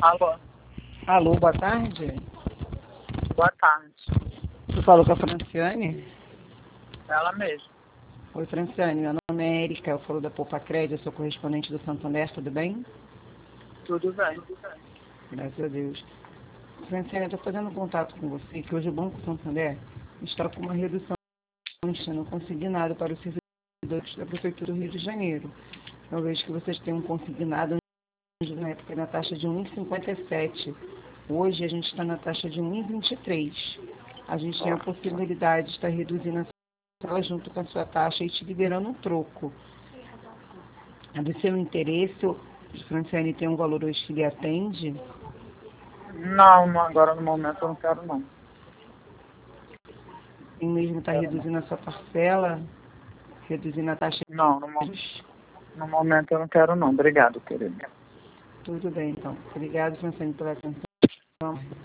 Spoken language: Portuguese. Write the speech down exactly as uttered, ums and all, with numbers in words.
Alô, Alô, boa tarde. boa tarde. Você falou com a Franciane? Ela mesma. Oi, Franciane, meu nome é Erika, eu falo da Poupa Crédito, eu sou correspondente do Santander, tudo bem? Tudo bem. Graças a Deus. Franciane, eu estou fazendo contato com você, que hoje o Banco Santander está com uma redução não consignado para os servidores da Prefeitura do Rio de Janeiro. Eu vejo que vocês têm um consignado na época na taxa de um vírgula cinquenta e sete. Hoje a gente está na taxa de um vírgula vinte e três. A gente tem a possibilidade de estar reduzindo a sua junto com a sua taxa e te liberando um troco. É do seu interesse, o Franciane tem um valor hoje que lhe atende? Não, não, agora no momento eu não quero não. E mesmo está Quero não. reduzindo a sua parcela, reduzindo a taxa Não, no, mo- de juros? no momento eu não quero não. Obrigado, querido. Tudo bem, então. Obrigado, Franciane, pela atenção.